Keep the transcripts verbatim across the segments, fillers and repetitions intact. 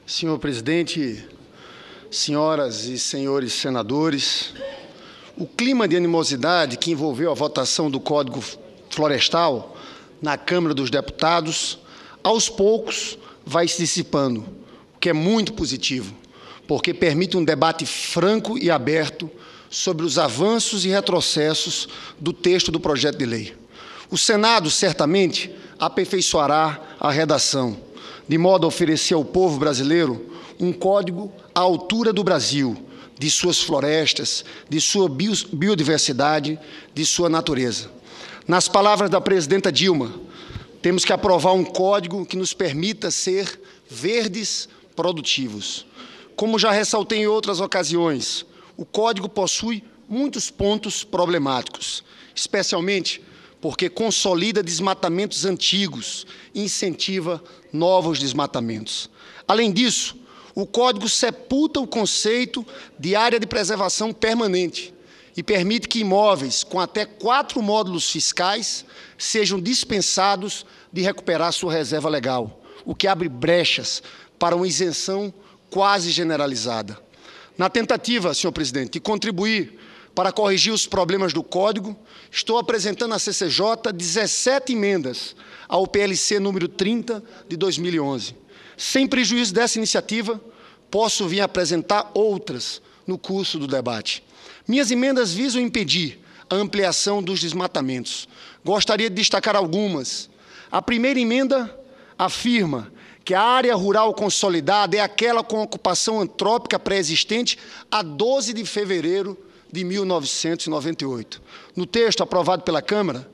Senhor presidente, senhoras e senhores senadores, o clima de animosidade que envolveu a votação do Código Florestal na Câmara dos Deputados, aos poucos vai se dissipando, o que é muito positivo, porque permite um debate franco e aberto sobre os avanços e retrocessos do texto do projeto de lei. O Senado, certamente, aperfeiçoará a redação, de modo a oferecer ao povo brasileiro um código à altura do Brasil, de suas florestas, de sua biodiversidade, de sua natureza. Nas palavras da presidenta Dilma, temos que aprovar um código que nos permita ser verdes produtivos. Como já ressaltei em outras ocasiões, o código possui muitos pontos problemáticos, especialmente porque consolida desmatamentos antigos e incentiva novos desmatamentos. Além disso, o Código sepulta o conceito de área de preservação permanente e permite que imóveis com até quatro módulos fiscais sejam dispensados de recuperar sua reserva legal, o que abre brechas para uma isenção quase generalizada. Na tentativa, senhor presidente, de contribuir para corrigir os problemas do Código, estou apresentando à C C J dezessete emendas ao P L C número trinta de dois mil e onze. Sem prejuízo dessa iniciativa, posso vir apresentar outras no curso do debate. Minhas emendas visam impedir a ampliação dos desmatamentos. Gostaria de destacar algumas. A primeira emenda afirma que a área rural consolidada é aquela com ocupação antrópica pré-existente a doze de fevereiro de mil novecentos e noventa e oito. No texto aprovado pela Câmara,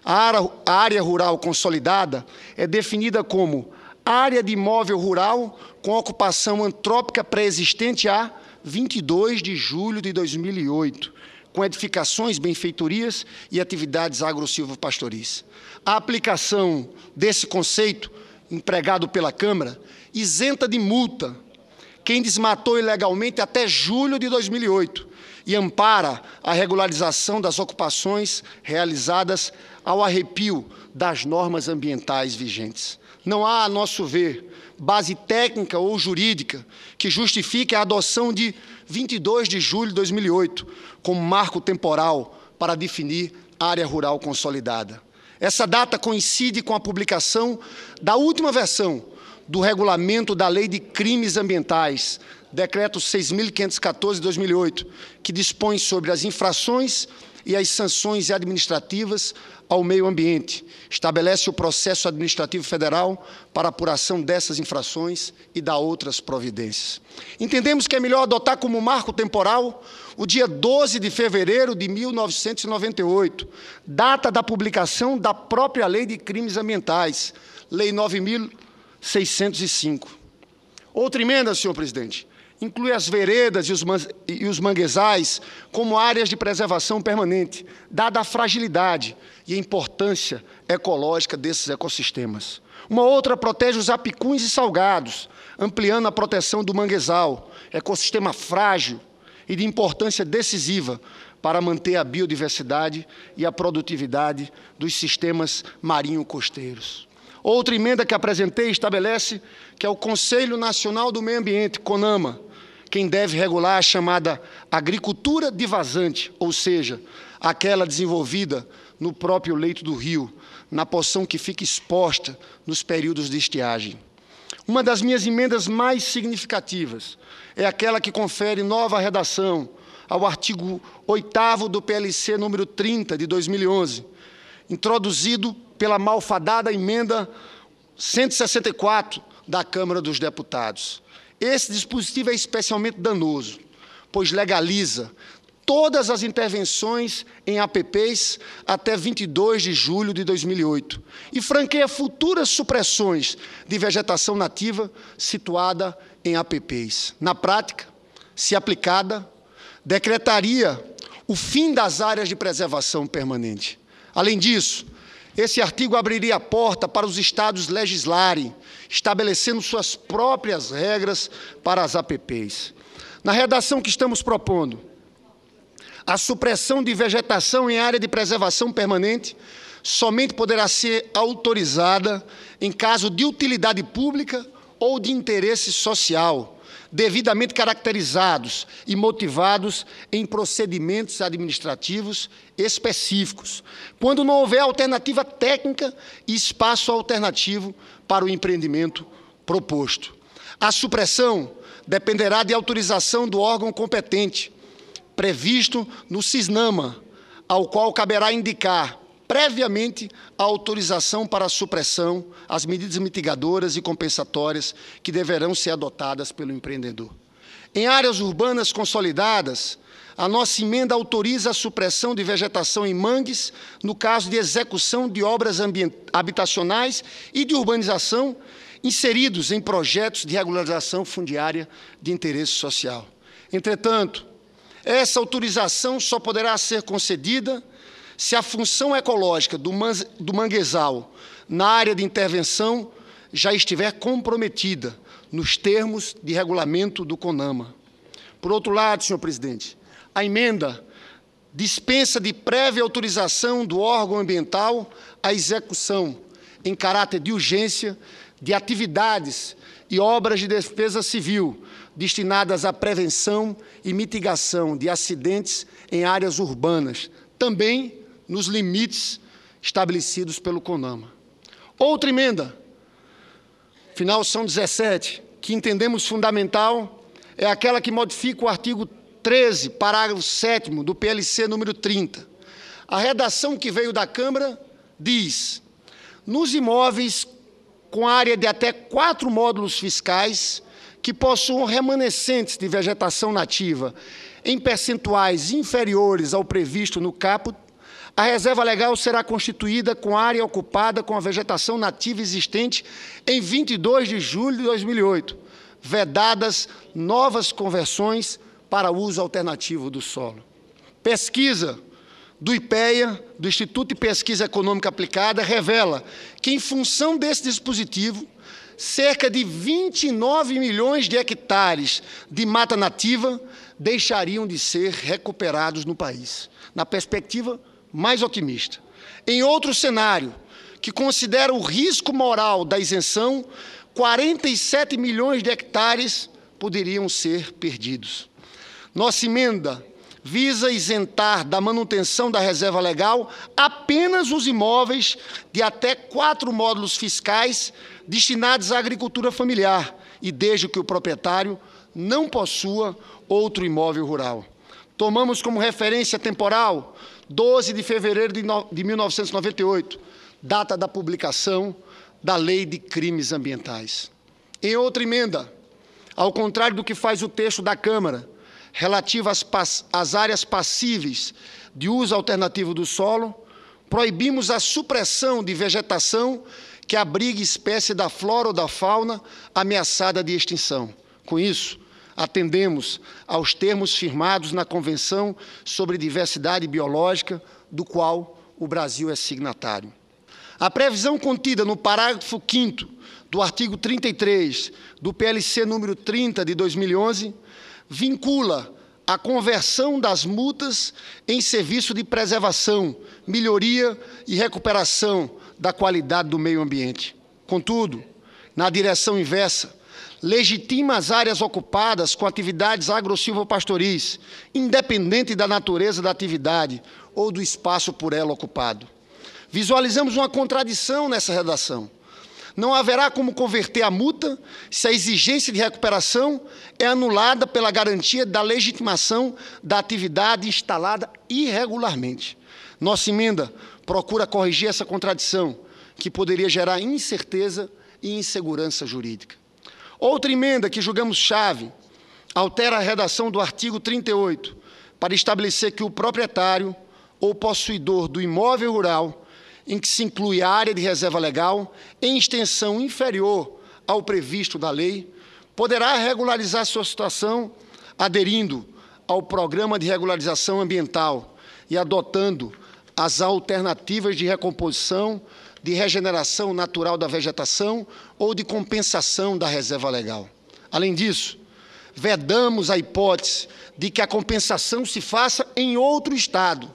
a área rural consolidada é definida como área de imóvel rural com ocupação antrópica pré-existente a vinte e dois de julho de dois mil e oito, com edificações, benfeitorias e atividades agro-silvopastoris. A aplicação desse conceito, empregado pela Câmara, isenta de multa quem desmatou ilegalmente até julho de dois mil e oito e ampara a regularização das ocupações realizadas ao arrepio das normas ambientais vigentes. Não há, a nosso ver, base técnica ou jurídica que justifique a adoção de vinte e dois de julho de dois mil e oito como marco temporal para definir área rural consolidada. Essa data coincide com a publicação da última versão do Regulamento da Lei de Crimes Ambientais, Decreto seis mil quinhentos e quatorze de dois mil e oito, que dispõe sobre as infrações e as sanções administrativas ao meio ambiente. Estabelece o processo administrativo federal para apuração dessas infrações e dá outras providências. Entendemos que é melhor adotar como marco temporal o dia doze de fevereiro de mil novecentos e noventa e oito, data da publicação da própria Lei de Crimes Ambientais, Lei nove mil seiscentos e cinco. Outra emenda, senhor presidente, inclui as veredas e os, e os manguezais como áreas de preservação permanente, dada a fragilidade e a importância ecológica desses ecossistemas. Uma outra protege os apicuns e salgados, ampliando a proteção do manguezal, ecossistema frágil e de importância decisiva para manter a biodiversidade e a produtividade dos sistemas marinho-costeiros. Outra emenda que apresentei estabelece que é o Conselho Nacional do Meio Ambiente, CONAMA, quem deve regular a chamada agricultura de vazante, ou seja, aquela desenvolvida no próprio leito do rio, na porção que fica exposta nos períodos de estiagem. Uma das minhas emendas mais significativas é aquela que confere nova redação ao artigo oitavo do P L C número trinta de dois mil e onze, introduzido pela malfadada emenda cento e sessenta e quatro da Câmara dos Deputados. Esse dispositivo é especialmente danoso, pois legaliza todas as intervenções em A P Ps até vinte e dois de julho de dois mil e oito e franqueia futuras supressões de vegetação nativa situada em A P Ps. Na prática, se aplicada, decretaria o fim das áreas de preservação permanente. Além disso, esse artigo abriria a porta para os estados legislarem, estabelecendo suas próprias regras para as A P Ps. Na redação que estamos propondo, a supressão de vegetação em área de preservação permanente somente poderá ser autorizada em caso de utilidade pública ou de interesse social, devidamente caracterizados e motivados em procedimentos administrativos específicos, quando não houver alternativa técnica e espaço alternativo para o empreendimento proposto. A supressão dependerá de autorização do órgão competente, previsto no CISNAMA, ao qual caberá indicar previamente a autorização para a supressão, as medidas mitigadoras e compensatórias que deverão ser adotadas pelo empreendedor. Em áreas urbanas consolidadas, a nossa emenda autoriza a supressão de vegetação em mangues, no caso de execução de obras habitacionais e de urbanização, inseridos em projetos de regularização fundiária de interesse social. Entretanto, essa autorização só poderá ser concedida se a função ecológica do manguezal na área de intervenção já estiver comprometida nos termos de regulamento do CONAMA. Por outro lado, senhor presidente, a emenda dispensa de prévia autorização do órgão ambiental a execução, em caráter de urgência, de atividades e obras de defesa civil destinadas à prevenção e mitigação de acidentes em áreas urbanas, também nos limites estabelecidos pelo CONAMA. Outra emenda, final são dezessete, que entendemos fundamental, é aquela que modifica o artigo treze, parágrafo sétimo do P L C número trinta. A redação que veio da Câmara diz: nos imóveis com área de até quatro módulos fiscais que possuam remanescentes de vegetação nativa em percentuais inferiores ao previsto no caput, a reserva legal será constituída com área ocupada com a vegetação nativa existente em vinte e dois de julho de dois mil e oito, vedadas novas conversões para uso alternativo do solo. Pesquisa do IPEA, do Instituto de Pesquisa Econômica Aplicada, revela que, em função desse dispositivo, cerca de vinte e nove milhões de hectares de mata nativa deixariam de ser recuperados no país, na perspectiva mais otimista. Em outro cenário, que considera o risco moral da isenção, quarenta e sete milhões de hectares poderiam ser perdidos. Nossa emenda visa isentar da manutenção da reserva legal apenas os imóveis de até quatro módulos fiscais destinados à agricultura familiar e desde que o proprietário não possua outro imóvel rural. Tomamos como referência temporal doze de fevereiro de mil novecentos e noventa e oito, data da publicação da Lei de Crimes Ambientais. Em outra emenda, ao contrário do que faz o texto da Câmara, relativa às, às áreas passíveis de uso alternativo do solo, proibimos a supressão de vegetação que abrigue espécie da flora ou da fauna ameaçada de extinção. Com isso, atendemos aos termos firmados na Convenção sobre Diversidade Biológica, do qual o Brasil é signatário. A previsão contida no parágrafo quinto do artigo trinta e três do P L C número trinta de dois mil e onze vincula a conversão das multas em serviço de preservação, melhoria e recuperação da qualidade do meio ambiente. Contudo, na direção inversa, legitima as áreas ocupadas com atividades agro-silvopastoris, independente da natureza da atividade ou do espaço por ela ocupado. Visualizamos uma contradição nessa redação. Não haverá como converter a multa se a exigência de recuperação é anulada pela garantia da legitimação da atividade instalada irregularmente. Nossa emenda procura corrigir essa contradição, que poderia gerar incerteza e insegurança jurídica. Outra emenda que julgamos chave altera a redação do artigo trinta e oito para estabelecer que o proprietário ou possuidor do imóvel rural em que se inclui a área de reserva legal, em extensão inferior ao previsto da lei, poderá regularizar sua situação aderindo ao Programa de Regularização Ambiental e adotando as alternativas de recomposição, de regeneração natural da vegetação ou de compensação da reserva legal. Além disso, vedamos a hipótese de que a compensação se faça em outro estado.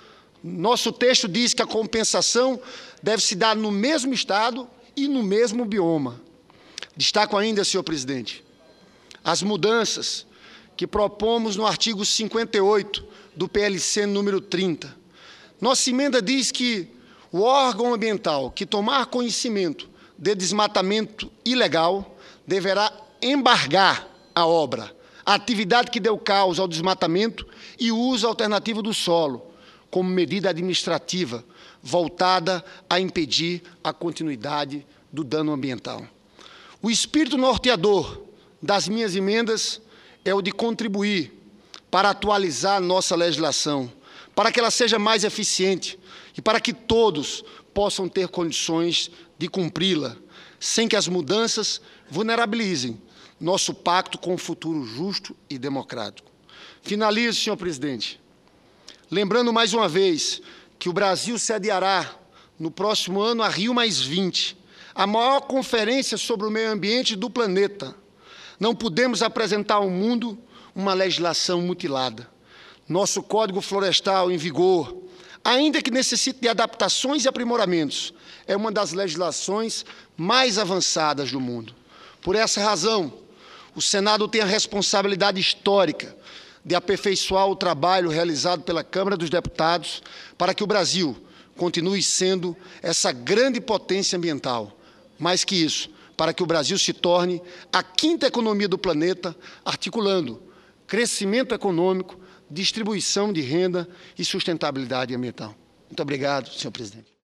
Nosso texto diz que a compensação deve se dar no mesmo estado e no mesmo bioma. Destaco ainda, senhor presidente, as mudanças que propomos no artigo cinquenta e oito do P L C número trinta. Nossa emenda diz que o órgão ambiental que tomar conhecimento de desmatamento ilegal deverá embargar a obra, a atividade que deu causa ao desmatamento e o uso alternativo do solo, como medida administrativa voltada a impedir a continuidade do dano ambiental. O espírito norteador das minhas emendas é o de contribuir para atualizar nossa legislação, para que ela seja mais eficiente e para que todos possam ter condições de cumpri-la, sem que as mudanças vulnerabilizem nosso pacto com um futuro justo e democrático. Finalizo, senhor presidente, lembrando mais uma vez que o Brasil sediará no próximo ano a Rio mais vinte, a maior conferência sobre o meio ambiente do planeta. Não podemos apresentar ao mundo uma legislação mutilada. Nosso Código Florestal em vigor, ainda que necessite de adaptações e aprimoramentos, é uma das legislações mais avançadas do mundo. Por essa razão, o Senado tem a responsabilidade histórica de aperfeiçoar o trabalho realizado pela Câmara dos Deputados para que o Brasil continue sendo essa grande potência ambiental. Mais que isso, para que o Brasil se torne a quinta economia do planeta, articulando crescimento econômico, distribuição de renda e sustentabilidade ambiental. Muito obrigado, senhor presidente.